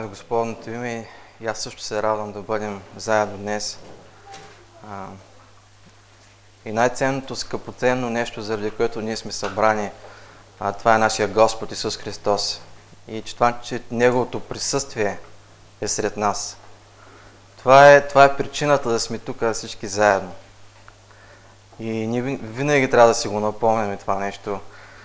Господното име и аз също се радвам да бъдем заедно днес. И най-ценното, скъпоценно нещо, заради което ние сме събрани, това е нашия Господ Исус Христос. И че Неговото присъствие е сред нас. Това е причината да сме тук всички заедно. И ние винаги трябва да си го напомняме това нещо.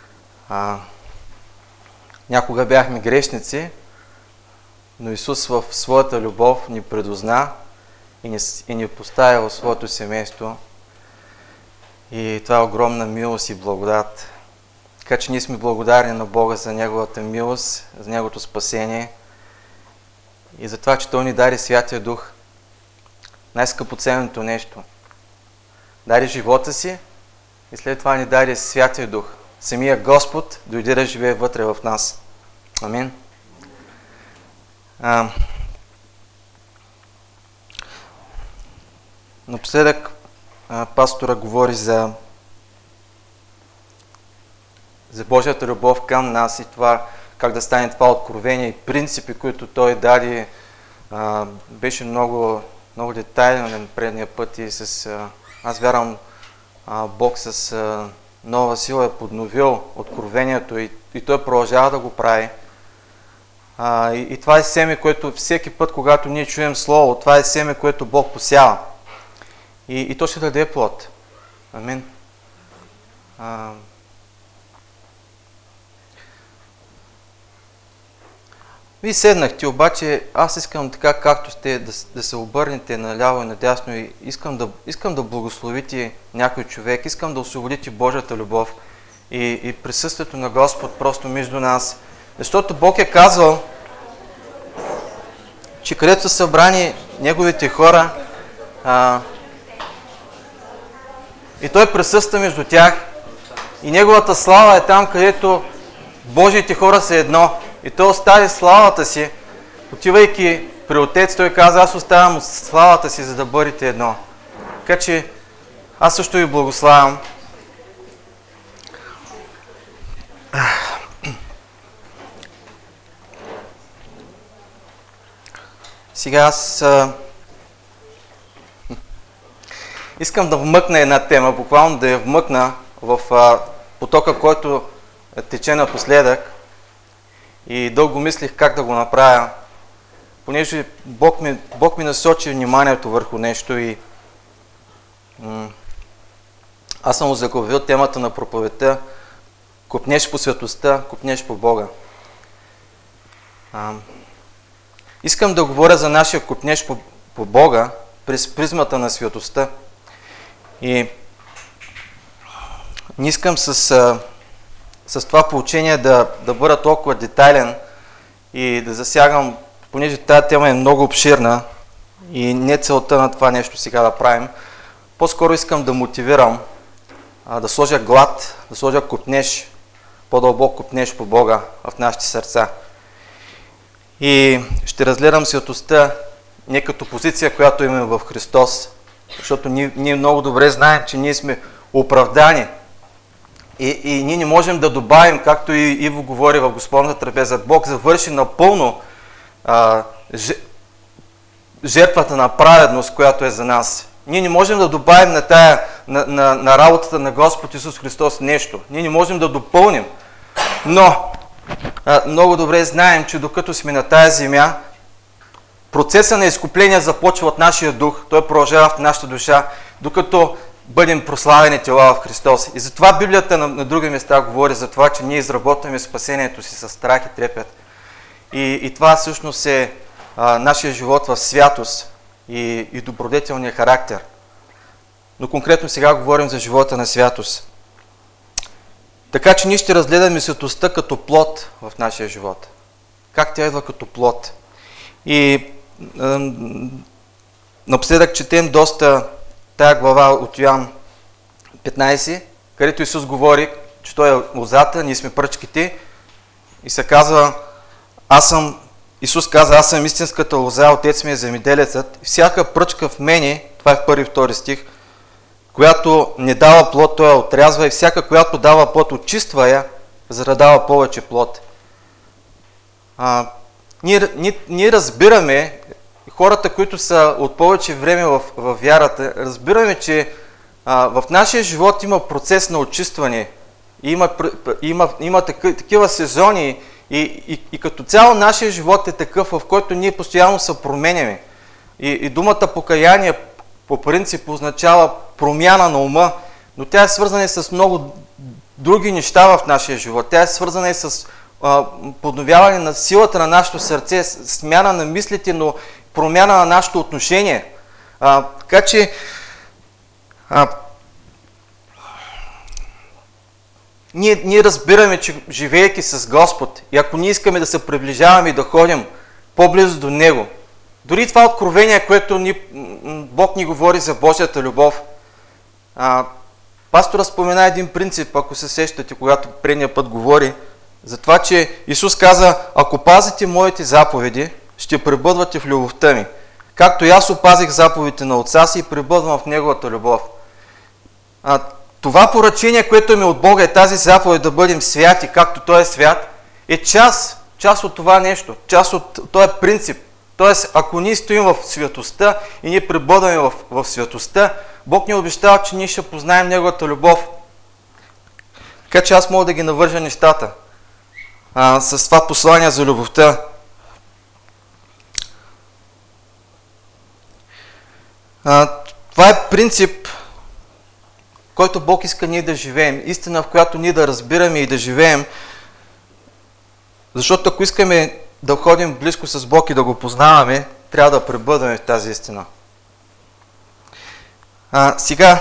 Някога бяхме грешници, но Исус в своята любов ни предозна и ни поставя в своето семейство. И това е огромна милост и благодат. Така че ние сме благодарни на Бога за Неговата милост, за Неговото спасение и за това, че Той ни даде Святия Дух. Най-скъпоценното нещо. Даде живота си и след това ни даде Святия Дух. Самия Господ дойде да живее вътре в нас. Амин. Напоследък пастора говори за Божията любов към нас и това как да стане това откровение и принципи, които той даде. Беше много, много детайлен предния път и аз вярвам, Бог с нова сила е подновил откровението и той продължава да го прави. И това е семе, което всеки път, когато ние чуем Слово, това е семе, което Бог посява. И то ще даде плод. Амин. Вие седнахте, обаче аз искам така, както сте, да се обърнете наляво и надясно и искам да благословите някой човек, искам да освободите Божията любов и присъствието на Господ просто между нас. Защото Бог е казал, че където са събрани Неговите хора, и Той присъства между тях и Неговата слава е там, където Божиите хора са едно. И Той остави славата си, отивайки при Отец, Той каза, аз оставям славата си, за да бъдете едно. Така че аз също ви благославям. Сега аз искам да вмъкна една тема, буквално да я вмъкна в потока, който тече напоследък. И дълго мислих как да го направя, понеже Бог ми насочи вниманието върху нещо и аз съм озаглавил темата на проповедта "Копнеш по светостта, копнеш по Бога". Искам да говоря за нашия копнеж по Бога през призмата на светостта. И не искам с това поучение да бъда толкова детайлен и да засягам, понеже тази тема е много обширна и не целта на това нещо сега да правим. По-скоро искам да мотивирам, да сложа глад, да сложа копнеж, по-дълбок копнеж по Бога в нашите сърца. И ще разгледам светостта не като позиция, която имаме в Христос, защото ние много добре знаем, че ние сме оправдани. И ние не можем да добавим, както и Иво говори в Господната трапеза, Бог завърши напълно жертвата на праведност, която е за нас. Ние не можем да добавим на работата на Господ Исус Христос нещо. Ние не можем да допълним. Но много добре знаем, че докато сме на тая земя, процесът на изкупление започва от нашия дух. Той продължава в нашата душа, докато бъдем прославени тела в Христос. И затова Библията на други места говори за това, че ние изработваме спасението си с страх и трепет. И това всъщност е нашия живот в святост и добродетелния характер. Но конкретно сега говорим за живота на святост. Така че ние ще разгледаме светостта като плод в нашия живот. Как тя идва като плод. И напоследък четем доста тая глава от Йоан 15, където Исус говори, че Той е лозата, ние сме пръчките и се казва, Исус каза, аз съм истинската лоза, Отец ми е земеделецът. Всяка пръчка в мене, това е в 1-2 стих, която не дава плод, Той я отрязва и всяка, която дава плод, очиства я, за да дава повече плод. ние разбираме, хората, които са от повече време в вярата, разбираме, че в нашия живот има процес на очистване. Има такива сезони и като цяло нашия живот е такъв, в който ние постоянно се променяме. И думата покаяние по принцип означава промяна на ума, но тя е свързана и с много други неща в нашия живот. Тя е свързана и с подновяване на силата на нашето сърце, смяна на мислите, но промяна на нашето отношение. Така че ние разбираме, че живеейки с Господ, и ако ние искаме да се приближаваме и да ходим по-близо до Него, дори това откровение, което Бог ни говори за Божията любов, пастора спомена един принцип, ако се сещате, когато предния път говори, за това, че Исус каза: ако пазите моите заповеди, ще пребъдвате в любовта ми. Както и аз опазих заповедите на Отца си и пребъдвам в Неговата любов. Това поръчение, което ми от Бога, е тази заповед да бъдем святи, както Той е свят, е част от това нещо, част от този принцип. Тоест, ако ние стоим в святостта и ние пребъдваме в святостта, Бог ни обещава, че ние ще познаем Неговата любов. Така че аз мога да ги навържа нещата с това послание за любовта. Това е принцип, който Бог иска ние да живеем. Истина, в която ние да разбираме и да живеем. Защото ако искаме да ходим близко с Бог и да го познаваме, трябва да пребъдваме в тази истина. Сега,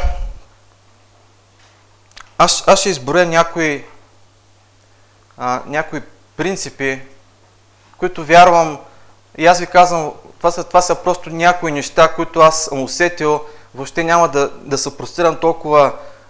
аз ще изборя някои принципи, които вярвам, и аз ви казвам, това са просто някои неща, които аз съм усетил. Въобще няма да се простирам толкова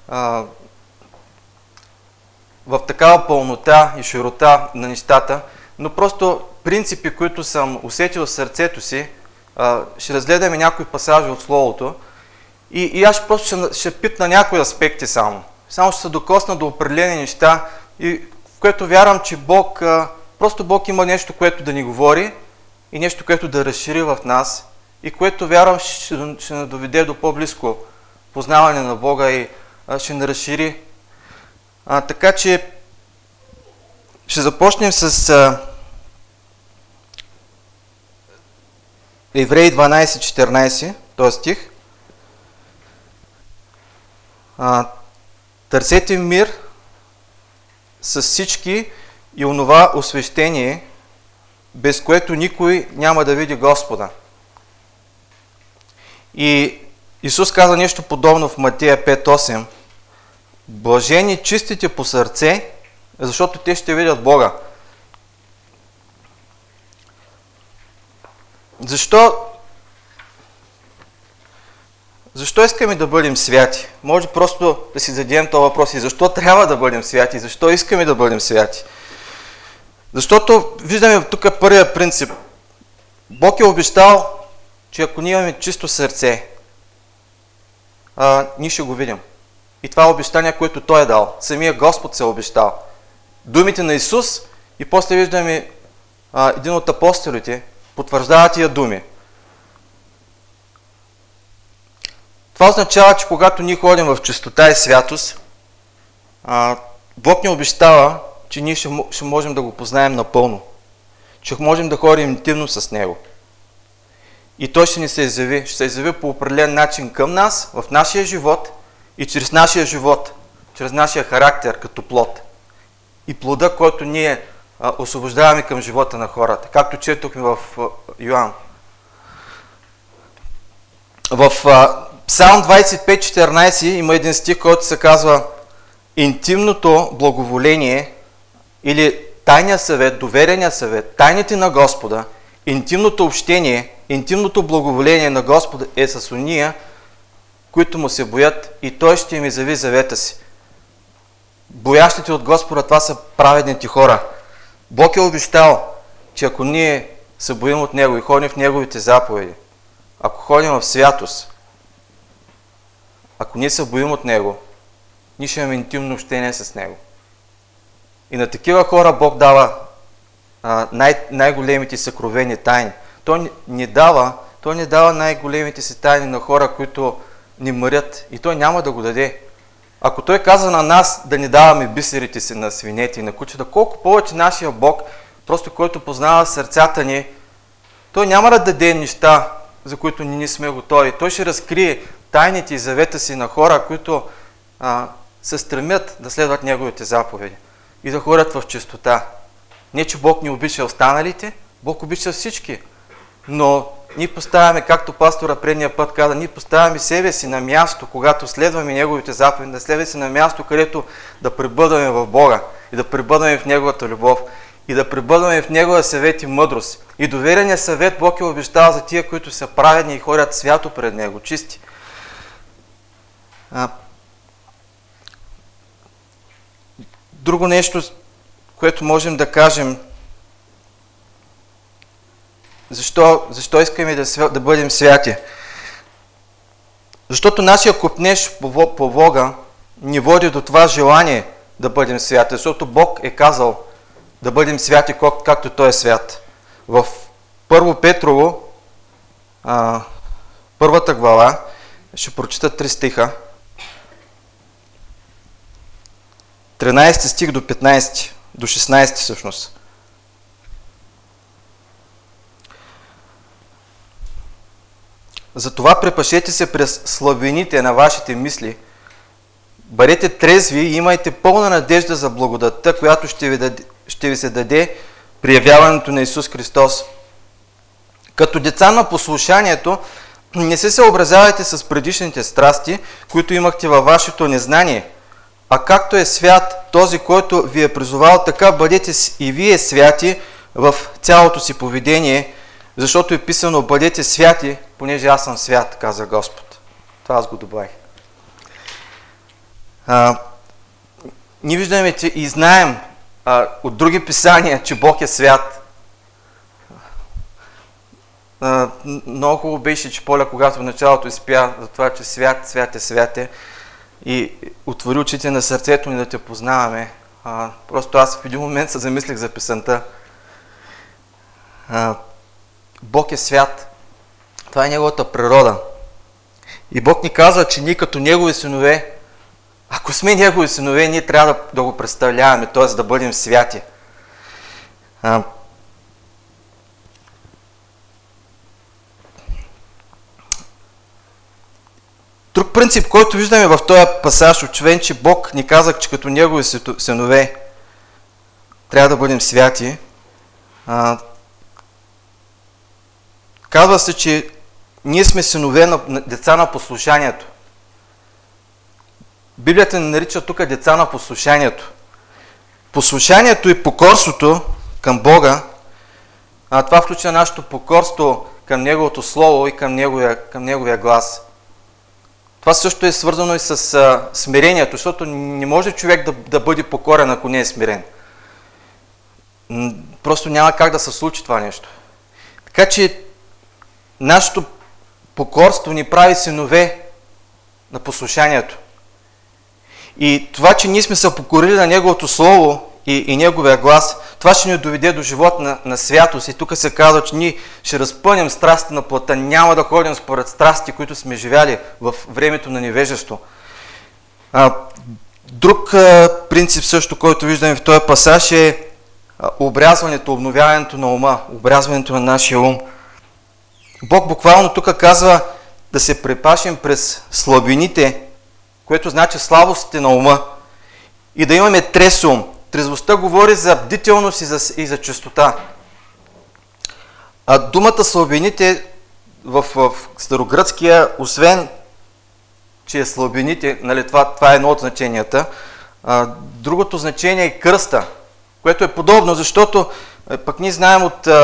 в такава пълнота и широта на нещата, но просто принципи, които съм усетил в сърцето си. Ще разгледаме някои пасажи от Словото и аз просто ще питна някои аспекти само. Само ще се докосна до определени неща, и в което вярвам, че Бог има нещо, което да ни говори и нещо, което да разшири в нас, и което вярвам ще ни доведе до по-близко познаване на Бога и ще ни разшири. Така че ще започнем с Евреи 12:14, този стих. Търсете мир с всички и онова освещение, без което никой няма да види Господа. И Исус каза нещо подобно в Матея 5:8. Блажени чистите по сърце, защото те ще видят Бога. Защо искаме да бъдем святи? Може просто да си зададем този въпрос: и защо трябва да бъдем святи? Защо искаме да бъдем святи? Защото виждаме тук първия принцип. Бог е обещал, че ако ние имаме чисто сърце, ние ще го видим. И това е обещание, което Той е дал. Самия Господ се е обещал. Думите на Исус, и после виждаме един от апостолите потвърждава тия думи. Това означава, че когато ние ходим в чистота и святост, Бог ни обещава, че ние ще можем да го познаем напълно. Че можем да ходим интимно с Него. И Той ще ни се изяви. Ще се изяви по определен начин към нас, в нашия живот и чрез нашия живот, чрез нашия характер като плод. И плода, който ние освобождаваме към живота на хората, както четохме в Йоан. В Псалм 25:14 има един стих, който се казва: интимното благоволение или тайния съвет, доверения съвет, тайните на Господа, интимното общение, интимното благоволение на Господа е с ония, които му се боят, и Той ще им изяви завета си. Боящите от Господа, това са праведните хора. Бог е обещал, че ако ние се боим от Него и ходим в Неговите заповеди, ако ходим в святост, ако ние се боим от Него, ние ще имаме интимно общение с Него. И на такива хора Бог дава най-големите съкровени тайни. Той не дава най-големите си тайни на хора, които ни мърят, и Той няма да го даде. Ако Той каза на нас да не даваме бисерите си на свинете и на кучета, колко повече нашия Бог, просто който познава сърцата ни, Той няма да даде неща, за които ние сме готови. Той ще разкрие тайните и завета си на хора, които се стремят да следват Неговите заповеди и да ходят в чистота. Не, че Бог не обича останалите, Бог обича всички. Но ние поставяме, както пастора предния път каза, ние поставяме себе си на място, когато следваме Неговите заповеди, да следваме си на място, където да пребъдваме в Бога и да пребъдваме в Неговата любов и да пребъдваме в Неговия съвет и мъдрост. И доверения съвет Бог е обещал за тия, които са праведни и ходят свято пред Него, чисти. Друго нещо, което можем да кажем, защо искаме да бъдем святи? Защото нашия копнеж по Бога ни води до това желание да бъдем святи, защото Бог е казал да бъдем святи, както Той е свят. В 1 Петрово, първата глава, ще прочита 3 стиха. 13 стих до 15, до 16 всъщност. Затова препашете се през слабините на вашите мисли, бъдете трезви и имайте пълна надежда за благодатта, която ще ви се даде при явяването на Исус Христос. Като деца на послушанието, не се съобразявайте с предишните страсти, които имахте във вашето незнание, а както е свят този, който ви е призовал, така бъдете и вие святи в цялото си поведение, защото е писано: бъдете святи, понеже аз съм свят, каза Господ. Това аз го добавих. Ние виждаме, че и знаем от други писания, че Бог е свят. Много хубаво беше, че Поля, когато в началото изпя за това, че свят, свят е, свят е, и отвори очите на сърцето ни да те познаваме. Просто аз в един момент се замислих за песента. Бог е свят. Това е Неговата природа. И Бог ни казва, че ние като Негови синове, ако сме Негови синове, ние трябва да го представляваме, т.е. да бъдем святи. Друг принцип, който виждаме в този пасаж, очевидно, че Бог ни каза, че като Негови синове трябва да бъдем святи. Казва се, че ние сме синове на деца на послушанието. Библията ни нарича тук деца на послушанието. Послушанието и покорството към Бога, това включва нашето покорство към Неговото Слово и към Неговия глас. Това също е свързано и с смирението, защото не може човек да бъде покорен, ако не е смирен. Просто няма как да се случи това нещо. Така че нашето покорство ни прави синове на послушанието. И това, че ние сме се покорили на Неговото Слово и Неговия глас, това ще ни доведе до живот на святост. И тук се казва, че ние ще разпънем страсти на плътта, няма да ходим според страсти, които сме живяли в времето на невежество. Друг принцип също, който виждаме в този пасаж, е обрязването, обновяването на ума, обрязването на нашия ум. Бог буквално тук казва да се препашем през слабините, което значи слабостите на ума, и да имаме трез ум. Трезвостта говори за бдителност и за чистота. Думата слабините в старогръцкия, освен че е слабините, нали, това е едно от значенията, другото значение е кръста, което е подобно, защото пък ние знаем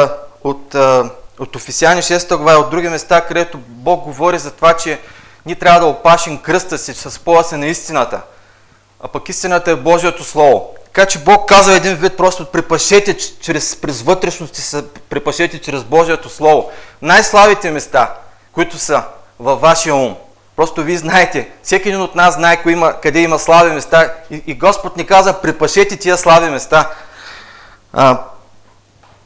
от Офесяни 6 глава и от други места, където Бог говори за това, че ние трябва да опашим кръста си с пояса на истината. А пък истината е Божието Слово. Така че Бог казва един вид, просто припашете през вътрешности, припашете чрез Божието Слово. Най-слабите места, които са във вашия ум. Просто вие знаете, всеки един от нас знае къде има слаби места и Господ ни казва, припашете тия слаби места.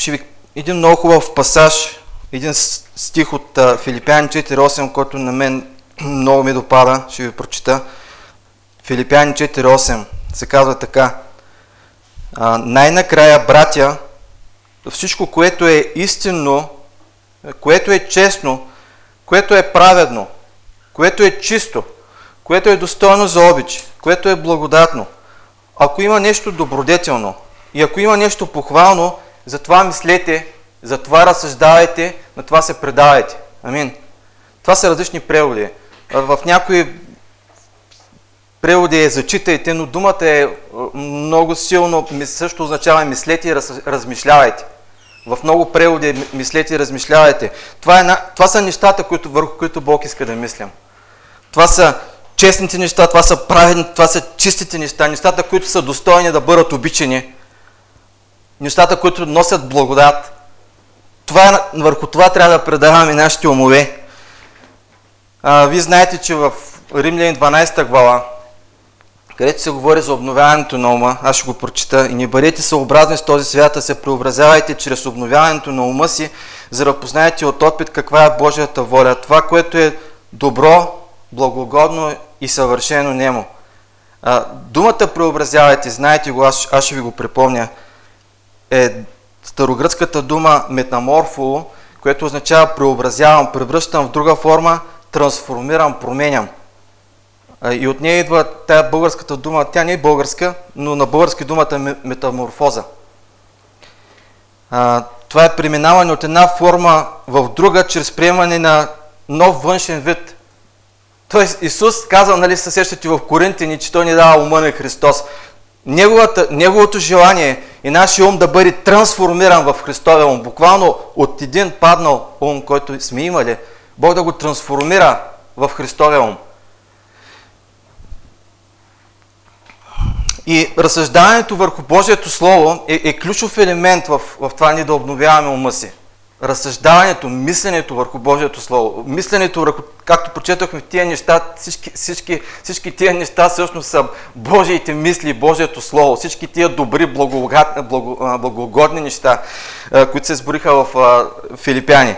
един много хубав пасаж, един стих от Филипяни 4.8, който на мен много ми допада, ще ви прочита. Филипяни 4.8 се казва така: най-накрая, братя, всичко, което е истинно, което е честно, което е праведно, което е чисто, което е достойно за обич, което е благодатно, ако има нещо добродетелно и ако има нещо похвално, за това мислете, за това разсъждавайте, на това се предавайте. Амин. Това са различни преводи. В някои преводи е зачитайте, но думата е много силно, също означава мислете и размишлявайте. В много преводи е мислете и размишлявайте. Това са нещата, върху които Бог иска да мислям. Това са честните неща, това са праведните, това са чистите неща, нещата, които са достойни да бъдат обичани, нещата, които носят благодат. Върху това трябва да предаваме нашите умове. Вие знаете, че в Римляни 12 глава, където се говори за обновяването на ума, аз ще го прочита: и не бъдете съобразни с този свят, а се преобразявайте чрез обновяването на ума си, за да познаете от опит каква е Божията воля, това, което е добро, благогодно и съвършено немо. Думата преобразявайте, знаете го, аз ще ви го припомня, е старогръцката дума метаморфо, което означава преобразявам, превръщам в друга форма, трансформирам, променям. И от нея идва тая българската дума, тя не е българска, но на български думата е метаморфоза. Това е преминаване от една форма в друга, чрез приемане на нов външен вид. Тоест Исус казва, нали се сещате в Коринтини, че Той ни дава ума на Христос. Неговото желание е нашия ум да бъде трансформиран в Христовия ум. Буквално от един паднал ум, който сме имали, Бог да го трансформира в Христовия ум. И разсъждаването върху Божието Слово е ключов елемент в това ни да обновяваме ума си. Разсъждаването, мисленето върху Божието Слово, мисленето върху, както прочетохме в тия неща, всички тия неща всъщност са Божиите мисли, Божието Слово, всички тия добри, благогодни неща, които се сбориха в Филипяни.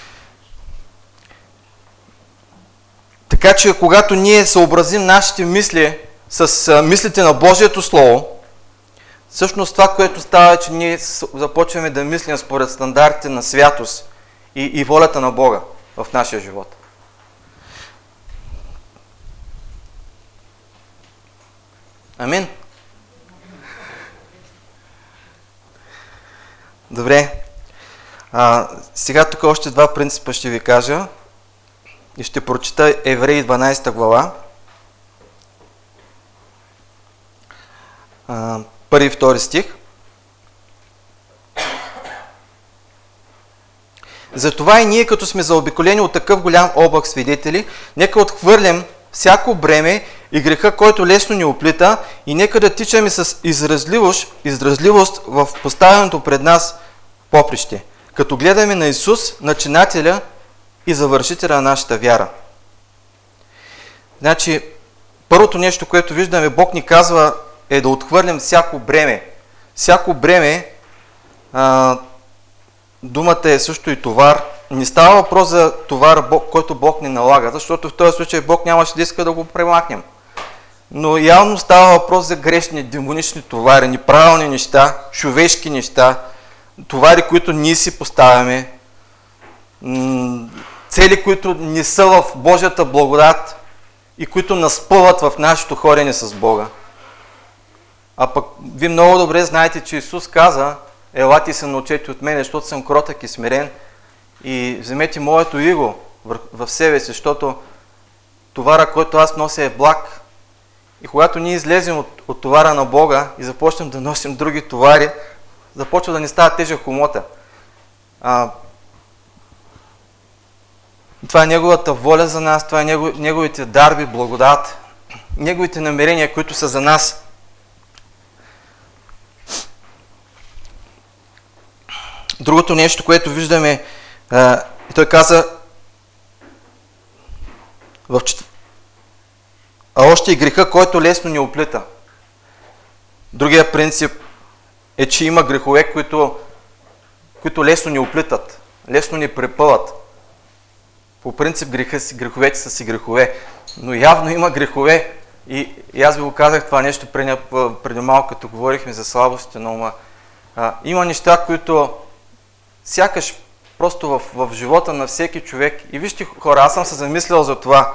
Така че, когато ние съобразим нашите мисли с мислите на Божието Слово, всъщност това, което става, е, че ние започваме да мислим според стандартите на святост и волята на Бога в нашия живот. Амин. Добре. Сега тук още два принципа ще ви кажа и ще прочита Евреи 12 глава. Първи и втори стих. Затова и ние, като сме заобиколени от такъв голям облак свидетели, нека отхвърлим всяко бреме и греха, който лесно ни оплита, и нека да тичаме с издръжливост в поставеното пред нас поприще, като гледаме на Исус, начинателя и завършителя на нашата вяра. Значи, първото нещо, което виждаме, Бог ни казва, е да отхвърлим всяко бреме. Всяко бреме, думата е също и товар. Не става въпрос за товар, който Бог ни налага, защото в този случай Бог нямаше да иска да го премахнем. Но явно става въпрос за грешни, демонични товари, неправилни неща, човешки неща, товари, които ние си поставяме, цели, които не са в Божията благодат и които наспъват в нашето хорене с Бога. А пък вие много добре знаете, че Исус каза: елате и се научете от мен, защото съм кротък и смирен, и вземете моето иго в себе си, защото товара, който аз нося, е благ. И когато ние излезем от товара на Бога и започнем да носим други товари, започва да ни става тежък умота. Това е Неговата воля за нас, това е Неговите дарби, благодат, Неговите намерения, които са за нас. Другото нещо, което виждаме, той каза а още и греха, който лесно ни оплита. Другия принцип е, че има грехове, които които лесно ни оплитат, лесно ни препъват. По принцип греховете са си грехове, но явно има грехове и аз ви го казах това нещо преди малко, като говорихме за слабостите на ума. Има неща, които сякаш просто в живота на всеки човек. И вижте, хора, аз съм се замислял за това.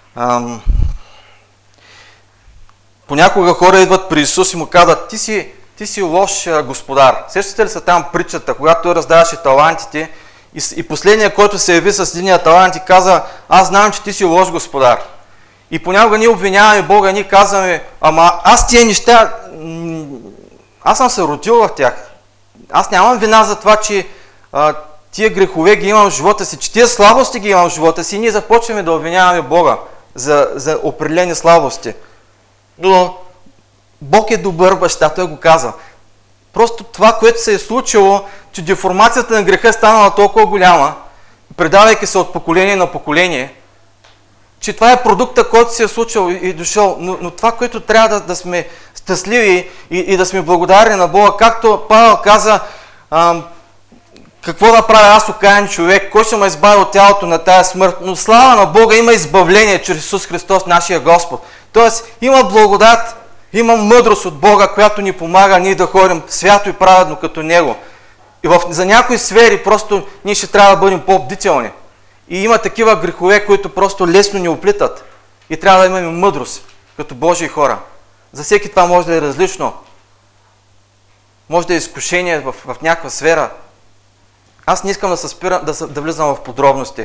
Понякога хора идват при Исус и му казват: ти си лош господар. Сещате ли се там притчата, когато той раздаваше талантите и последният, който се яви с единия талант и каза: аз знам, че ти си лош господар. И понякога ние обвиняваме Бога, ние казваме: ама аз тия неща, аз съм се родил в тях. Аз нямам вина за това, че тия грехове ги имам в живота си, че тия слабости ги имам в живота си и ние започваме да обвиняваме Бога за определени слабости. Но Бог е добър баща, той го каза. Просто това, което се е случило, че деформацията на греха е станала толкова голяма, предавайки се от поколение на поколение, че това е продукта, който се е случил и дошъл. Но това, което трябва да сме щастливи и да сме благодарни на Бога, както Павел каза: какво да правя аз, окаян човек, кой ще ме избави от тялото на тая смърт? Но слава на Бога, има избавление чрез Исус Христос, нашия Господ. Тоест има благодат, има мъдрост от Бога, която ни помага ние да ходим свято и праведно като Него. И за някои сфери просто ние ще трябва да бъдем по-бдителни. И има такива грехове, които просто лесно ни оплитат. И трябва да имаме мъдрост като Божии хора. За всеки това може да е различно. Може да е изкушение в някаква сфера. Аз не искам да влизам в подробности.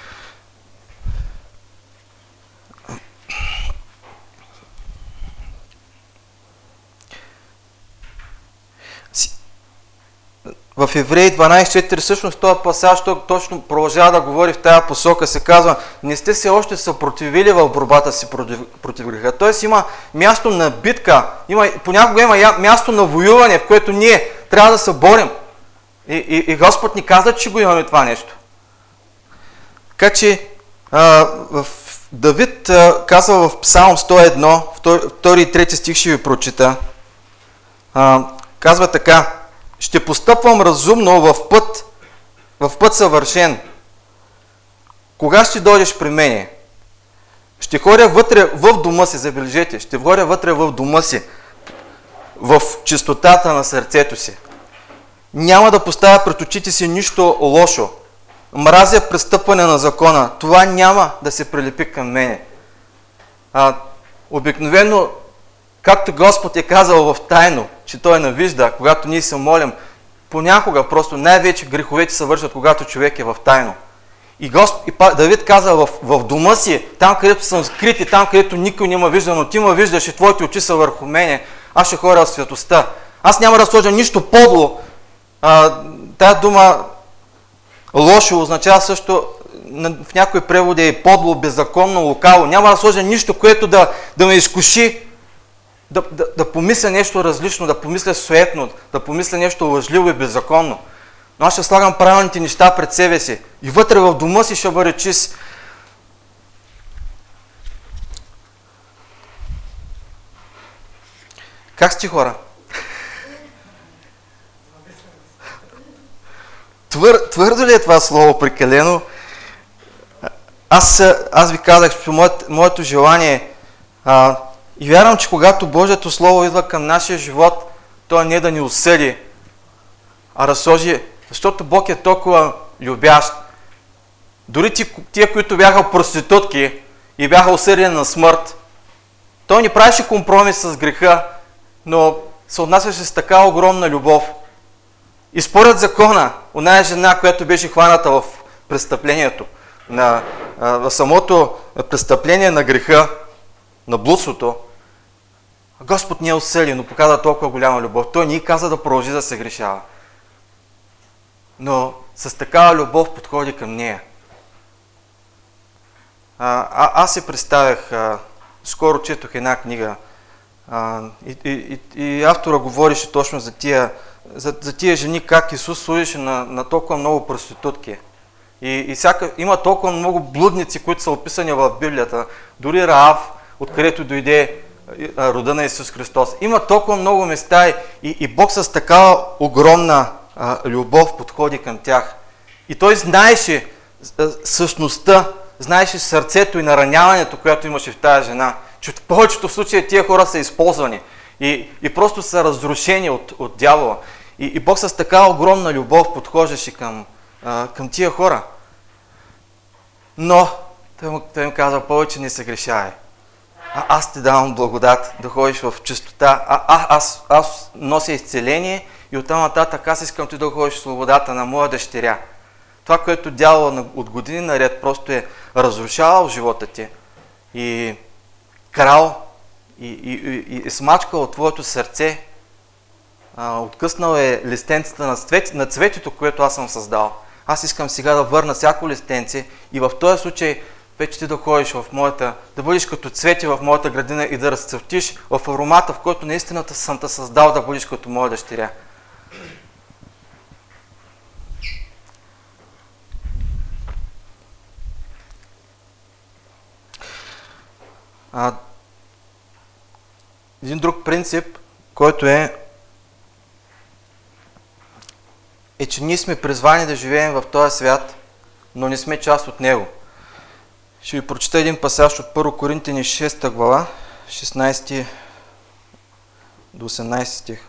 В Евреи 12.4 всъщност този пасаж точно продължава да говори в тази посока. Се казва: не сте се още съпротивили в борбата си против греха. Тоест има място на битка, понякога има място на воюване, в което ние трябва да се борим. И Господ ни каза, че го имаме това нещо. Така че Давид казва в Псалм 101, 2 и 3 стих ще ви прочита. Казва така: ще постъпвам разумно в път съвършен. Кога ще дойдеш при мене? Ще ходя вътре в дома си, забележете, ще ходя вътре в дома си, в чистотата на сърцето си. Няма да поставя пред очите си нищо лошо. Мразя престъпване на закона. Това няма да се прилепи към мене. Обикновено, както Господ е казал в тайно, че Той навижда, когато ние се молим, понякога просто най-вече греховете се вършат, когато човек е в тайно. И Давид каза: в дома си, там където съм скрит и там където никой не ме вижда, но ти ме виждаш и твоите очи са върху мене, аз ще ходя в светостта. Аз няма да сложа нищо подло. Тая дума лошо означава също, в някои преводи е подло, беззаконно, лукаво. Няма да сложа нищо, което да ме изкуши да помисля нещо различно, да помисля суетно, да помисля нещо лъжливо и беззаконно. Но аз ще слагам правилните неща пред себе си. И вътре в дома си ще бъде чист. Как сте, хора? Твърдо ли е това слово, прекалено? Аз ви казах, че моето желание и вярвам, че когато Божието Слово идва към нашия живот, то не е да ни осъди, а да сложи, защото Бог е толкова любящ. Дори тия, които бяха проститутки и бяха осъдени на смърт, Той не правеше компромис с греха, но се отнасяше с така огромна любов. И според закона, оная жена, която беше хваната в престъплението, в самото престъпление на греха, на блудството, Господ не е осъди, но показа толкова голяма любов. Той не каза да продължи да се грешава. Но с такава любов подходи към нея. Аз си представях, скоро четох една книга и автора говореше точно за тия жени, как Исус служеше на толкова много проститутки. Има толкова много блудници, които са описани в Библията. Дори Раав, откъдето дойде рода на Исус Христос. Има толкова много места и Бог с такава огромна любов подходи към тях. И той знаеше същността, знаеше сърцето и нараняването, което имаше в тази жена. Че в повечето случаи тия хора са използвани и просто са разрушени от дявола. И Бог с такава огромна любов подхождаше към тия хора. Но той им казва: повече не се грешае. Аз ти давам благодат да ходиш в чистота. Аз нося изцеление и оттам нататък аз искам ти да ходиш в свободата на моя дъщеря. Това, което дявола от години наред просто е разрушавал живота ти и крал и смачкал от твоето сърце, откъснал е листенцата на цветето, което аз съм създал. Аз искам сега да върна всяко листенце и в този случай вече ти да ходиш в моята, да бъдеш като цвети в моята градина и да разцъфтиш в аромата, в който наистина съм те създал да бъдеш като моя дъщеря. Един друг принцип, който е, че ние сме призвани да живеем в този свят, но не сме част от него. Ще ви прочета един пасаж от 1 Коринтяни 6 глава, 16 до 18 стих.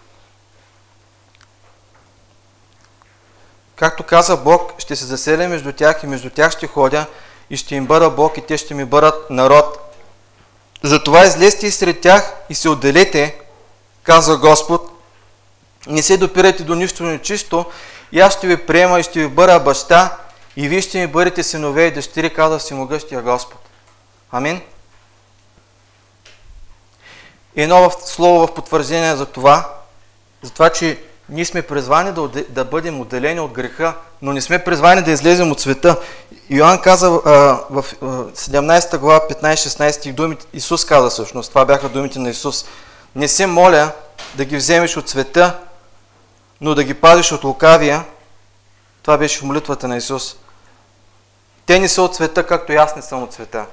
Както каза Бог, ще се заселя между тях и между тях ще ходя и ще им бъда Бог и те ще ми бъдат народ. Затова излезте и сред тях и се отделете, казва Господ, не се допирайте до нищо нечисто и аз ще ви приема и ще ви бъда баща и вие ще ми бъдете синове и дъщери, казва Всемогъщия Господ. Амин. Едно слово в потвърждение за това, че ние сме призвани да бъдем отделени от греха, но не сме призвани да излезем от света. Йоан каза в 17 глава, 15-16 думите, Исус каза всъщност, това бяха думите на Исус: не се моля да ги вземеш от света, но да ги пазиш от лукавия. Това беше в молитвата на Исус. Те не са от света, както и аз не съм от света.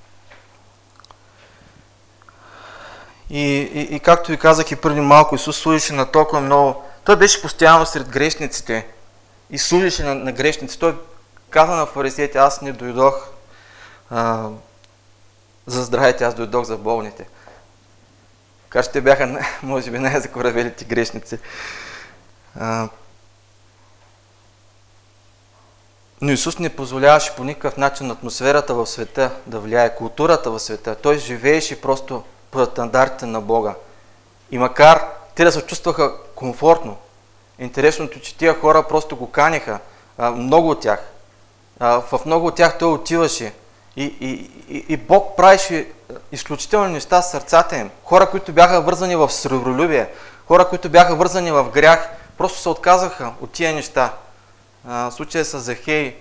И както ви казах и преди малко, Исус служеше на толкова много. Той беше постоянно сред грешниците и служеше на грешниците. Той каза на фарисеите: аз не дойдох за здравите, аз дойдох за болните. Така че те бяха, може би, най-закоравелите грешници. Но Исус не позволяваше по никакъв начин атмосферата в света да влияе, културата в света. Той живееше просто по стандартите на Бога. И макар те да се чувстваха комфортно, интересното е, че тия хора просто го канеха, много от тях. В много от тях той отиваше и Бог правеше изключителни неща с сърцата им. Хора, които бяха вързани в сребролюбие, хора, които бяха вързани в грях, просто се отказаха от тия неща. Случая с Захей,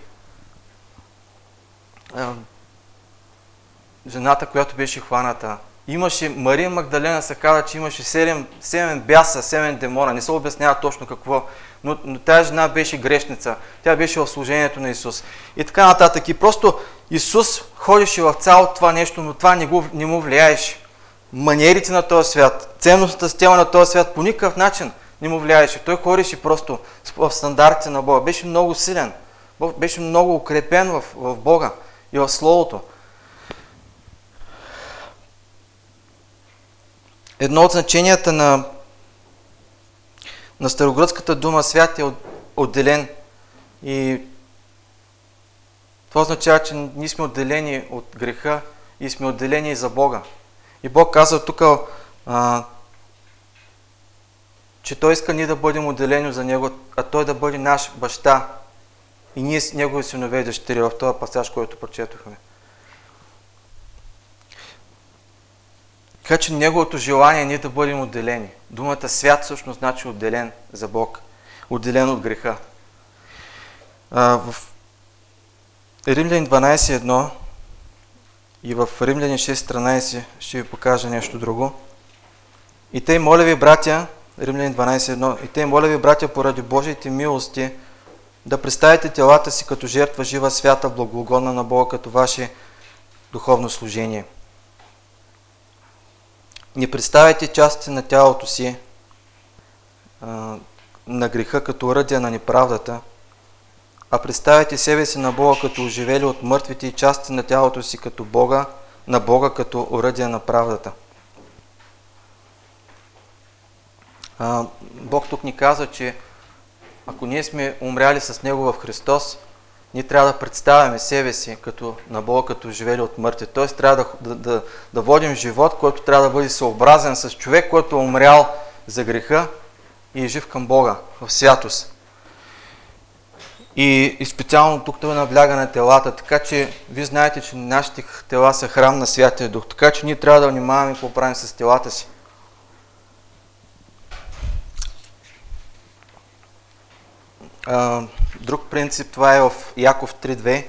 жената, която беше хваната. Имаше, Мария Магдалена се казва, че имаше 7 бяса, 7 демона. Не се обяснява точно какво, но тази жена беше грешница. Тя беше в служението на Исус. И така нататък. И просто Исус ходеше в цялото това нещо, но това не му влияеше. Маниерите на този свят, ценностната система на този свят по никакъв начин не му влияеше. Той ходеше просто в стандартите на Бога. Беше много силен. Беше много укрепен в Бога и в Словото. Едно от значенията на старогръцката дума свят е отделен. И това означава, че ние сме отделени от греха и сме отделени за Бога. И Бог казва тук, че Той иска ние да бъдем отделени за Него, а Той да бъде наш баща и ние с Негови синове и дъщери, в този пасаж, който прочетохме. Така че Неговото желание е ние да бъдем отделени. Думата свят всъщност значи отделен за Бог, отделен от греха. В Римляни 12.1 и в Римляни 6.13 ще ви покажа нещо друго. И тъй, моля ви, братя, Римляни 12.1, и тъй, моля ви, братя, поради Божиите милости, да представите телата си като жертва жива, свята, благоугодна на Бога, като ваше духовно служение. Не представяйте частите на тялото си на греха като оръдие на неправдата, а представяйте себе си на Бога като оживели от мъртвите и части на тялото си като на Бога като оръдие на правдата. Бог тук ни казва, че ако ние сме умряли с Него в Христос, ние трябва да представяме себе си на Бога като оживели от мъртви. Т.е. трябва да водим живот, който трябва да бъде съобразен с човек, който е умрял за греха и е жив към Бога в святост. И специално тук той набляга на телата, така че вие знаете, че нашите тела са храм на Святия Дух, така че ние трябва да внимаваме какво правим с телата си. Друг принцип, това е в Яков 3.2.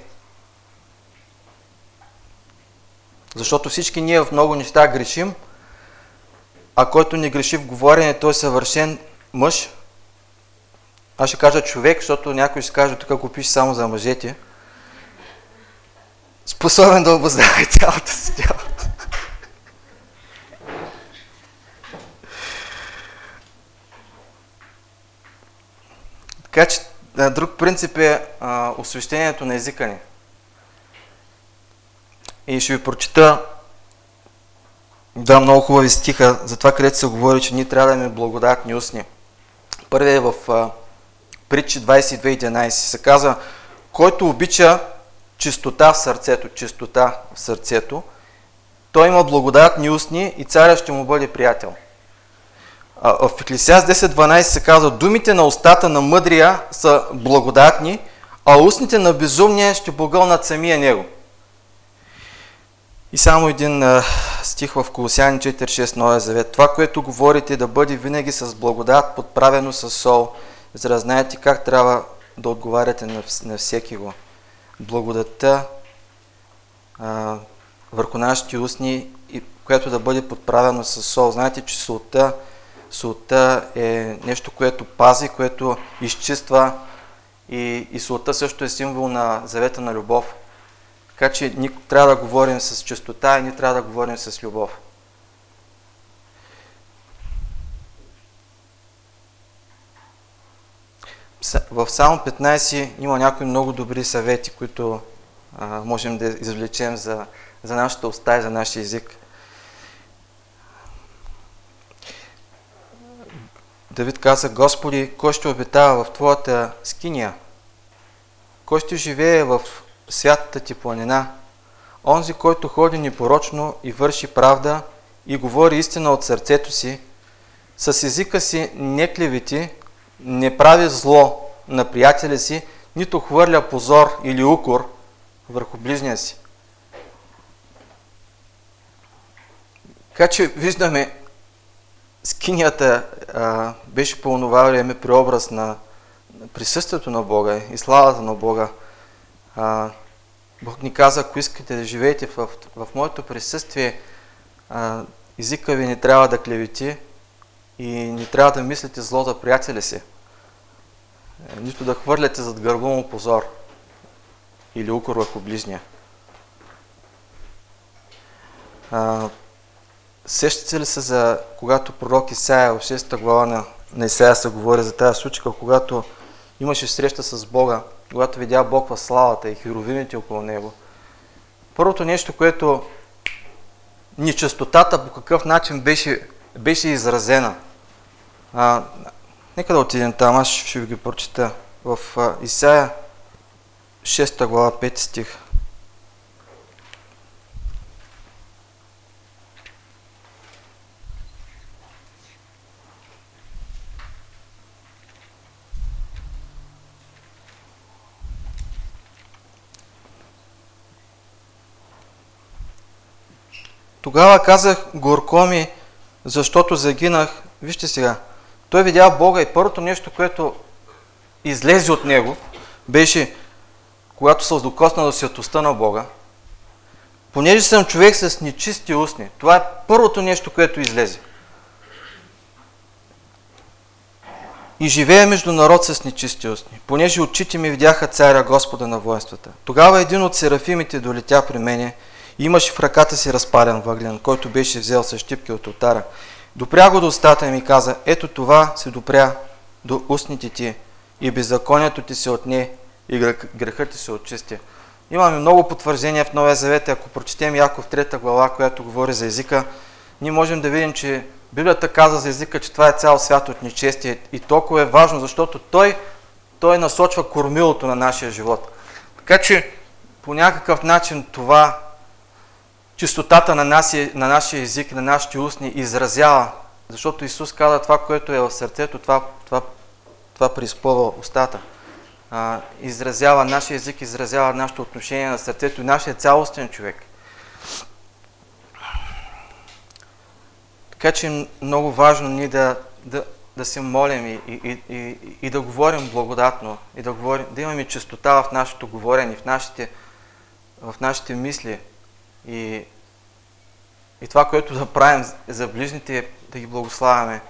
Защото всички ние в много неща грешим, а който не греши в говорене, той е съвършен мъж. Аз ще кажа човек, защото някой ще каже, тук го пише само за мъжете. Способен да обуздава цялото си тяло. Така че друг принцип е освещението на езика ни. И ще ви прочита много хубави стиха за това, където се говори, че ние трябва да имаме благодатни устни. Първият е в Притчи 22.11 се казва: който обича чистота в сърцето, той има благодатни устни и царя ще му бъде приятел. В Еклесиаст 10.12 се казва: думите на устата на мъдрия са благодатни, а устните на безумния ще погълнат самия него. И само един стих в Колосяни 4.6 Новия Завет. Това, което говорите, да бъде винаги с благодат, подправено с сол, за да знаете как трябва да отговаряте на всеки го. Благодатта върху нашите устни, което да бъде подправено с сол. Знаете, че солта е нещо, което пази, което изчиства, и солта също е символ на завета на любов. Така че ние трябва да говорим с чистота и ние трябва да говорим с любов. В Псалм 15 има някои много добри съвети, които можем да извлечем за нашата уста и за нашия език. Давид каза: Господи, кой ще обитава в Твоята скиния? Кой ще живее в святата Ти планина? Онзи, който ходи непорочно и върши правда и говори истина от сърцето си, с езика си не клевети, не прави зло на приятеля си, нито хвърля позор или укор върху ближния си. Така че виждаме, скинията беше по онова време преобраз на присъствието на Бога и славата на Бога. Бог ни каза: ако искате да живеете в моето присъствие, езика ви не трябва да клевети и не трябва да мислите зло за приятеля си. Нито да хвърляте зад гърба му позор или укор върху ближния. Сещате ли се за когато пророк Исаия в 6 глава на Исаия се говори за тази случка, когато имаше среща с Бога, когато видя Бог в славата и херовимите около него. Първото нещо, което нечистотата по какъв начин беше изразена. Нека да отидем там, аз ще ви ги прочита. В Исаия 6 глава 5 стих. Тогава казах: горко ми, защото загинах. Вижте сега, той видя Бога и първото нещо, което излезе от него, беше, когато се докосна до святостта на Бога: понеже съм човек с нечисти устни. Това е първото нещо, което излезе. И живея между народ с нечисти устни, понеже очите ми видяха царя Господа на воинствата. Тогава един от серафимите долетя при мене и имаше в ръката си разпален въглен, който беше взел с щипки от олтара. Допря го до устата и ми каза: ето това се допря до устните ти и беззаконието ти се отне и грехът ти се очисти. Имаме много потвърждения в Новия Завет. Ако прочетем Яков 3 глава, която говори за езика, ние можем да видим, че Библията казва за езика, че това е цял свят от нечестие и толкова е важно, защото той насочва кормилото на нашия живот. Така че по някакъв начин това, чистотата на нашия език, на нашите устни изразява, защото Исус каза това, което е в сърцето, това преизпълва устата. Нашия език изразява нашето отношение на сърцето и нашия цялостен човек. Така че е много важно ние да се молим и да говорим благодатно, и да имаме чистота в нашето говорене, в нашите мисли и това, което да правим за ближните, да ги благославяме.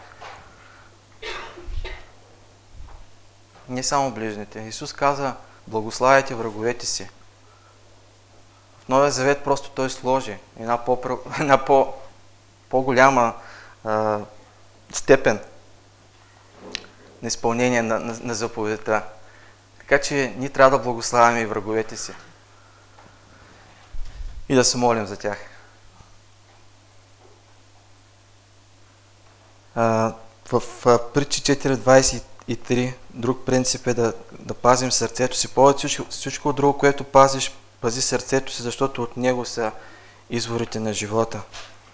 Не само ближните. Исус каза, благославяйте враговете си. В Новия Завет просто Той сложи една по-голяма степен на изпълнение на заповедта. Така че ние трябва да благославяме и враговете си. И да се молим за тях. В Притчи 4.23 друг принцип е да пазим сърцето си. Повече всичко друго, което пазиш, пази сърцето си, защото от него са изворите на живота.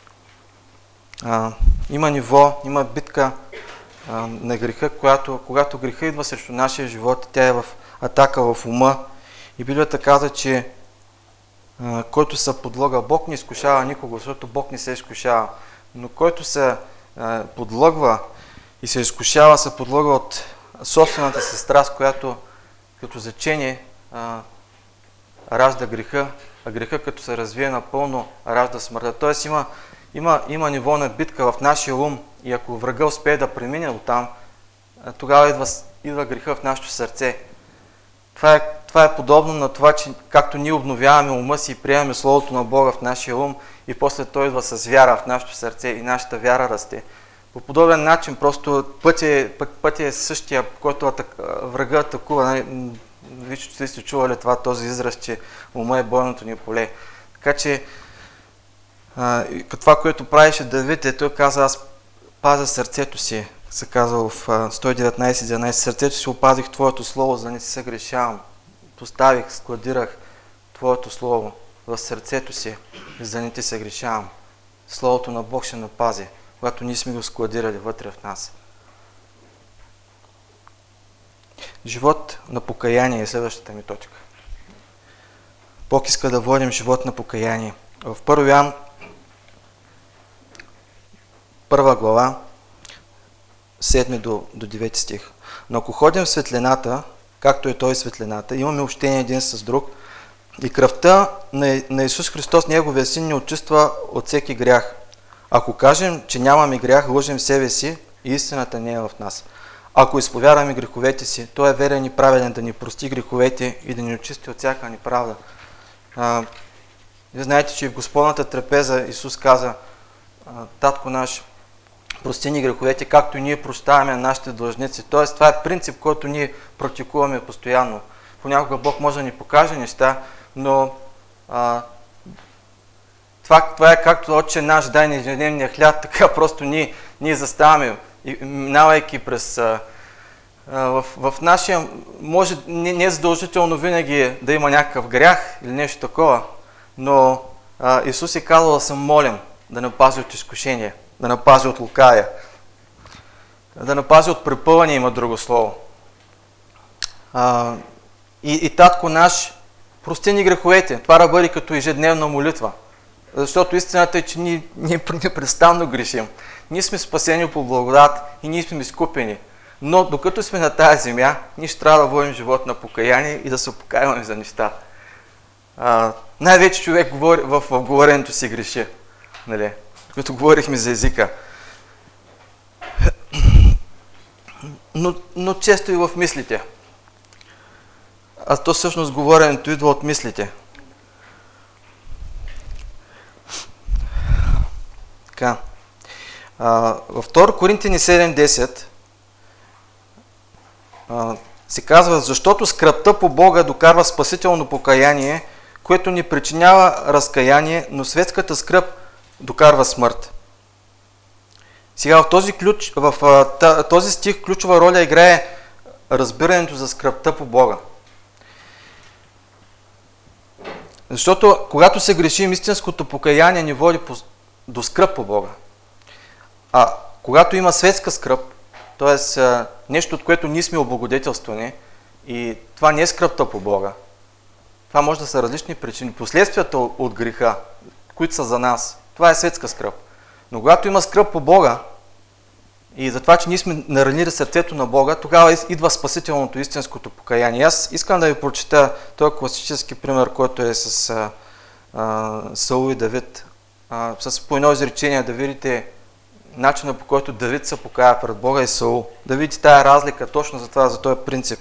Има ниво, има битка на греха, когато греха идва срещу нашия живот, тя е в атака в ума. И Библията каза, че който се подлъга, Бог не изкушава никого, защото Бог не се изкушава. Но който се подлъгва и се изкушава, се подлъгва от собствената си страст, която като зачение ражда греха, а греха като се развие напълно ражда смъртта. Тоест има ниво на битка в нашия ум и ако врага успее да премине оттам, тогава идва греха в нашето сърце. Това е подобно на това, че както ние обновяваме ума си и приемаме Словото на Бога в нашия ум и после той идва с вяра в нашето сърце и нашата вяра расте. По подобен начин просто пътя е същия, който врага атакува. Вие сте чували този израз, че ума е бойното ни поле. Така че това, което правеше Давид, той каза, аз пазя сърцето си, се казва в 119.11, сърцето си опазих Твоето Слово, за да не се съгрешавам. Поставих, складирах Твоето Слово в сърцето си, за да не ти съгрешавам. Словото на Бог ще напази, когато ние сме го складирали вътре в нас. Живот на покаяние е следващата ми точка. Бог иска да водим живот на покаяние. В 1 Йоан 1 глава 7 до 9 стих. Но ако ходим в светлината, както е Той светлината, имаме общение един с друг и кръвта на Исус Христос, Неговия Син, ни очиства от всеки грях. Ако кажем, че нямаме грях, лъжем себе си и истината не е в нас. Ако изповядаме греховете си, Той е верен и праведен да ни прости греховете и да ни очисти от всяка неправда. Вие знаете, че в Господната трапеза Исус каза, Татко наш, прости ни греховете, както и ние прощаваме на нашите длъжници. Тоест, това е принцип, който ние практикуваме постоянно. Понякога Бог може да ни покаже неща, но това е както Отче наш, дай ни ежедневния хляб, така просто ние заставаме, минавайки през... в нашия... Може не е задължително винаги да има някакъв грях или нещо такова, но Исус е казал да се молим, да напази от изкушение, да напази от лукавия, да напази от препъване, има друго слово. И Татко наш, прости ни греховете. Това да бъде като ежедневна молитва. Защото истината е, че ние непрестанно грешим. Ние сме спасени по благодат и ние сме изкупени. Но докато сме на тази земя, ние ще трябва да водим живот на покаяние и да се покаяваме за неща. Най-вече човек в говоренето си греши. Нали? Като говорихме за езика. Но често и в мислите. А то всъщност говоренето идва от мислите. Така. Във 2 Коринтини 7.10 се казва, защото скръбта по Бога докарва спасително покаяние, което не причинява разкаяние, но светската скръб докарва смърт. Сега в този стих ключова роля играе разбирането за скръбта по Бога. Защото когато се грешим, истинското покаяние ни води до скръб по Бога. А когато има светска скръб, т.е. нещо, от което ние сме облагодетелствани, и това не е скръбта по Бога, това може да са различни причини. Последствията от греха, които са за нас, това е светска скръб. Но когато има скръб по Бога, и за това, че ние сме наранили сърцето на Бога, тогава идва спасителното, истинското покаяние. Аз искам да ви прочита този класически пример, който е с Саул и Давид. С по едно изречение да видите начина, по който Давид се покая пред Бога и Саул. Да видите тая разлика точно за това, за този принцип.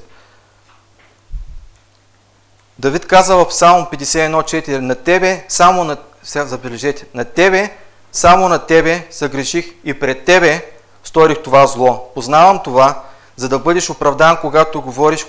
Давид каза в Псалм 51:4: на тебе, забележете, на тебе, само на тебе съгреших и пред тебе сторих това зло. Познавам това, за да бъдеш оправдан, когато говориш,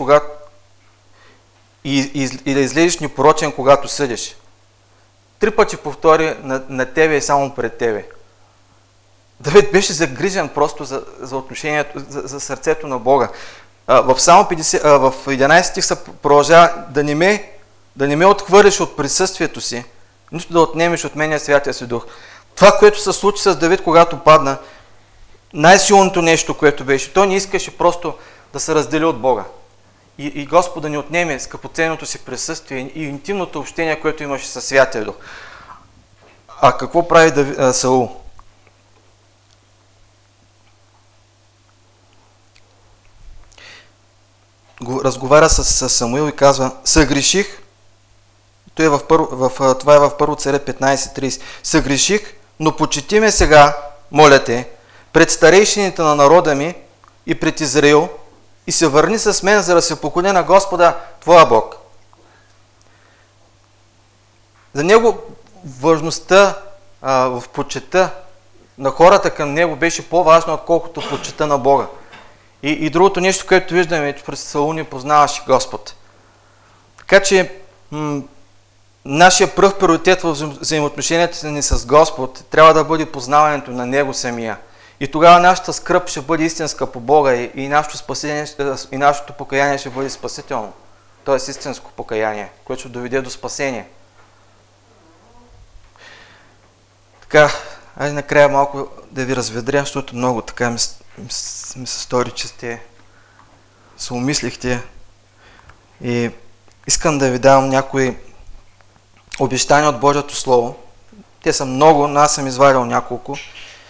и да излезеш непорочен, когато съдиш. 3 пъти повтори на тебе и само пред тебе. Давид беше загрижен просто за отношението, за сърцето на Бога. В Псалм 50, в 11 стих се продължава: да не ме отхвърлиш от присъствието си, нито да отнемеш от мене Святия си Дух. Това, което се случи с Давид, когато падна, най-силното нещо, което беше, той не искаше просто да се раздели от Бога. И Господ да ни отнеме скъпоценното си присъствие и интимното общение, което имаше със Святия Дух. А какво прави Саул? Разговаря с Самуил и казва: съгреших, това е в Първо царе 15:30. Съгреших, но почити ме сега, моля те, пред старейшините на народа ми и пред Израил, и се върни с мен, за да се поклоня на Господа, твоя Бог. За него важността в почета на хората към него беше по-важна, отколкото почета на Бога. И другото нещо, което виждаме, е, че през Саул не познаваше Господ. Така че нашия пръв приоритет в взаимоотношенията ни с Господ трябва да бъде познаването на Него самия. И тогава нашата скръб ще бъде истинска по Бога и нашето покаяние ще бъде спасително. Т.е. истинско покаяние, което ще доведе до спасение. Така, айде накрая малко да ви разведря, защото много така ми се стори, че сте се умислихте. И искам да ви давам някои обещания от Божието Слово. Те са много, но аз съм извадил няколко,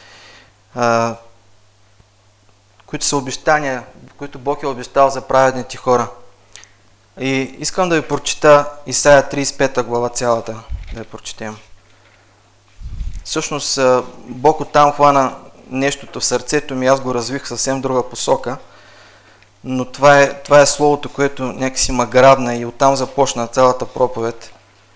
които са обещания, които Бог е обещал за праведните хора. И искам да ви прочита Исаия 35 глава цялата, да я прочетем. Всъщност Бог оттам хвана нещото в сърцето ми, аз го развих в съвсем друга посока, но това е словото, което някакси ма грабна и оттам започна цялата проповед.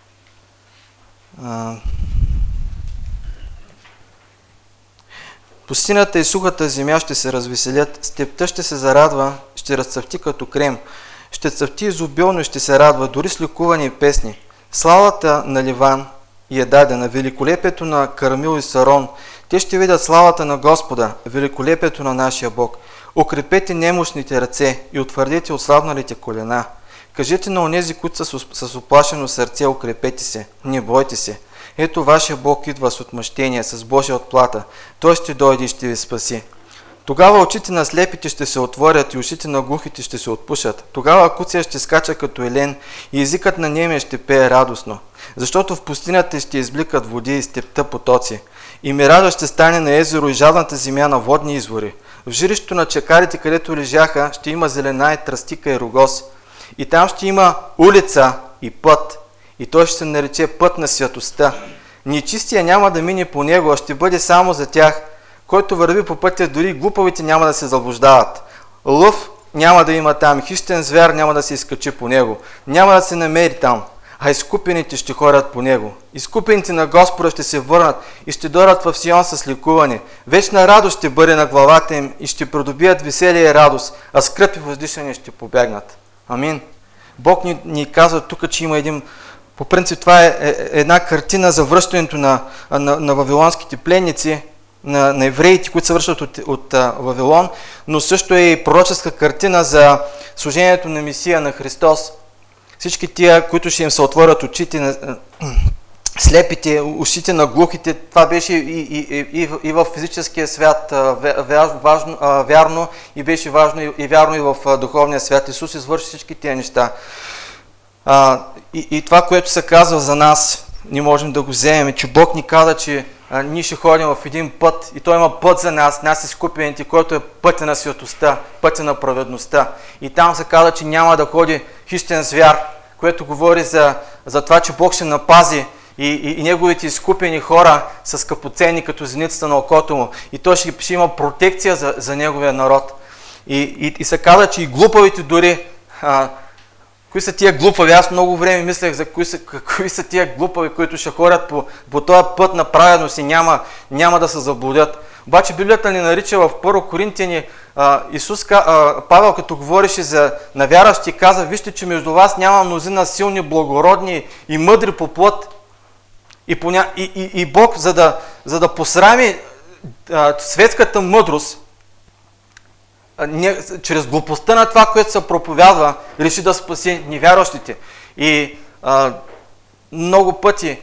Пустинята и сухата земя ще се развеселят, степта ще се зарадва, ще разцъфти като крем, ще цъфти изобилно и ще се радва, дори с ликуване и песни. Славата на Ливан е дадена, великолепието на Кармил и Сарон. Те ще видят славата на Господа, великолепието на нашия Бог. Укрепете немощните ръце и утвърдете отслабналите колена. Кажете на онези, които са с оплашено сърце: укрепете се, не бойте се. Ето вашия Бог идва с отмъщение, с Божия отплата. Той ще дойде и ще ви спаси. Тогава очите на слепите ще се отворят и ушите на глухите ще се отпушат. Тогава куция ще скача като елен и езикът на немия ще пее радостно. Защото в пустинята ще избликат води и степта потоци. И миража ще стане на езеро и жадната земя на водни извори. В жилището на чакарите, където лежаха, ще има зелена и тръстика и рогоз. И там ще има улица и път. И той ще се нарече път на святостта. Нечистия няма да мине по него, а ще бъде само за тях. Който върви по пътя, дори глупавите няма да се заблуждават. Лъв няма да има там, хищен звяр няма да се изкачи по него. Няма да се намери там. а изкупените ще ходят по него. Изкупените на Господа ще се върнат и ще дойдат в Сион с ликуване. Вечна радост ще бъде на главата им и ще придобият веселие и радост, а скръб и въздишане ще побягнат. Амин. Бог ни казва тук, че има един... По принцип това е една картина за връщането на вавилонските пленници, на евреите, които се връщат от Вавилон, но също е и пророческа картина за служението на Месия, на Христос. Всички тия, които ще им се отворят очите на слепите, ушите на глухите, това беше и в физическия свят вярно, и беше важно и вярно и в духовния свят. Исус извърши всички тия неща. И това, което се казва за нас, не можем да го вземем, че Бог ни каза, че ние ще ходим в един път и Той има път за нас изкупените, който е пътя на светостта, пътя на праведността. И там се казва, че няма да ходи хищен звяр, което говори за това, че Бог ще напази и неговите изкупени хора са скъпоценни като зеницата на окото му. И Той ще има протекция за неговия народ. И се казва, че и глупавите дори... Кои са тия глупави? Аз много време мислех за кои са тия глупави, които ще ходят по този път на праведност и няма да се заблудят. Обаче Библията ни нарича в 1 Коринтияни, Павел като говореше на вярващи, каза: вижте, че между вас няма мнозина силни, благородни и мъдри по плът. И Бог, за да посрами светската мъдрост, чрез глупостта на това, което се проповядва, реши да спаси невярващите. И много пъти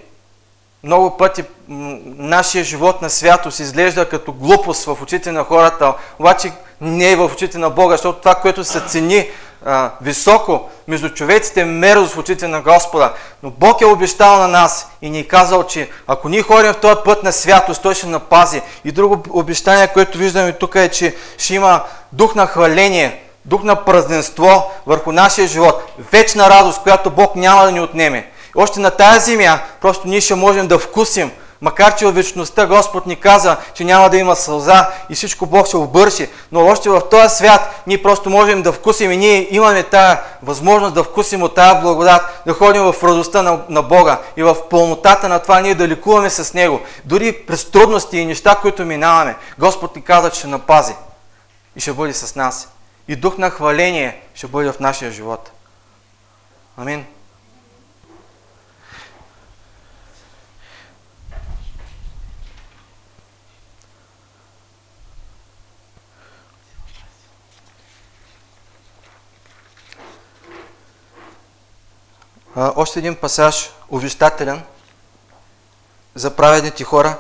нашия живот на святост изглежда като глупост в очите на хората, обаче не е в очите на Бога, защото това, което се цени високо между човеците, е мерзост в очите на Господа. Но Бог е обещал на нас и ни е казал, че ако ние ходим в този път на святост, Той ще напази. И друго обещание, което виждаме тук, е, че ще има дух на хваление, дух на празненство върху нашия живот, вечна радост, която Бог няма да ни отнеме. Още на тази земя просто ние ще можем да вкусим, макар че във вечността Господ ни каза, че няма да има сълза и всичко Бог ще обърши, но още в този свят ние просто можем да вкусим и ние имаме тая възможност да вкусим от тая благодат, да ходим в радостта на Бога и в пълнотата на това ние да ликуваме с Него. Дори през трудности и неща, които минаваме, Господ ни каза, че ще напази и ще бъде с нас. И дух на хваление ще бъде в нашия живот. Амин. Още един пасаж, увещателен за праведните хора.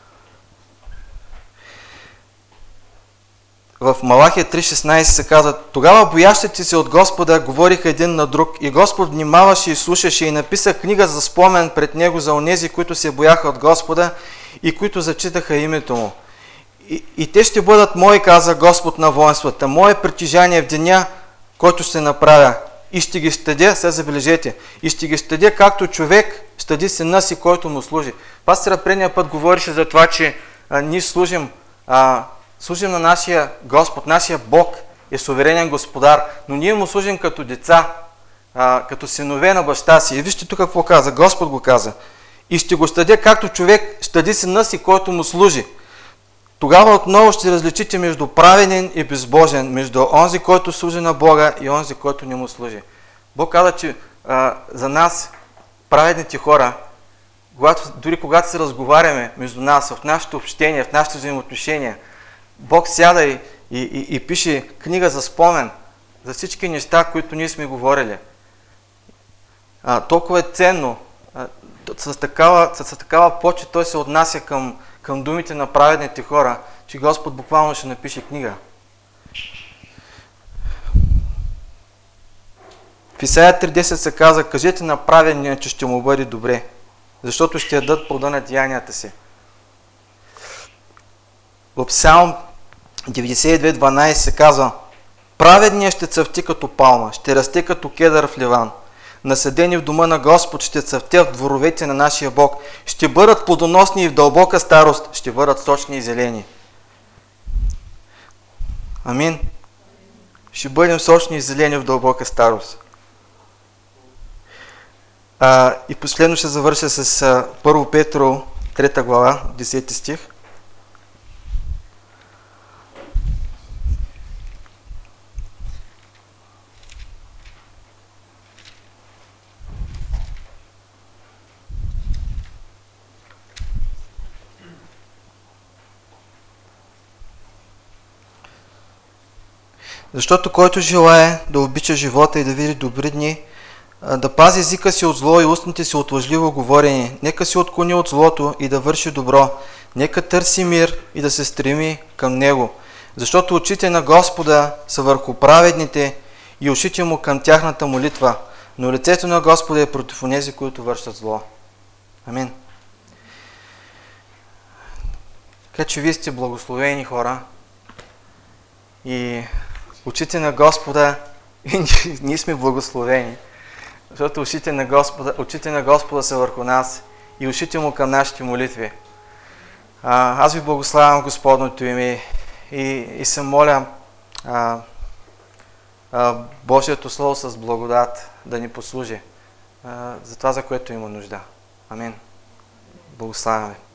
В Малахия 3.16 се казва: тогава боящите се от Господа говориха един на друг и Господ внимаваше и слушаше и написа книга за спомен пред него за онези, които се бояха от Господа и които зачитаха името му. И те ще бъдат мои, каза Господ на воинствата, мое притежание в деня, който ще направя. И ще ги щадя, сега забележете, и ще ги щадя както човек щади сина си, който му служи. Пастора предния път говореше за това, че ние служим на нашия Господ, нашия Бог е суверенен Господар, но ние му служим като деца, като синове на баща си. И вижте тук какво каза, Господ го каза. И ще го щадя както човек щади сина си, който му служи. Тогава отново ще различите между праведен и безбожен, между онзи, който служи на Бога и онзи, който не му служи. Бог каза, че за нас, праведните хора, дори когато се разговаряме между нас, в нашето общение, в нашите взаимоотношения, Бог сяда и пише книга за спомен за всички неща, които ние сме говорили. Толкова е ценно, с такава почет Той се отнася към думите на праведните хора, че Господ буквално ще напише книга. В Исаия 3.10 се каза: кажете на праведния, че ще му бъде добре, защото ще ядат плода на деянията си. В Псалм 92.12 се казва: праведният ще цъфти като палма, ще расте като кедър в Ливан. Насадени в дома на Господ ще цъфтят в дворовете на нашия Бог. Ще бъдат плодоносни и в дълбока старост ще бъдат сочни и зелени. Амин. Ще бъдем сочни и зелени в дълбока старост. И последно ще завърша с 1 Петро 3 глава, 10 стих. Защото който желае да обича живота и да види добри дни, да пази езика си от зло и устните си от лъжливо говорене, нека се отклони от злото и да върши добро, нека търси мир и да се стреми към него. Защото очите на Господа са върху праведните и ушите му към тяхната молитва, но лицето на Господа е против онези, които вършат зло. Амин. Така че вие сте благословени хора и очите на Господа, и ние сме благословени, защото очите на Господа са върху нас и ушите му към нашите молитви. Аз ви благославям Господното име и се моля Божието Слово с благодат да ни послужи за това, за което има нужда. Амин. Благославяме.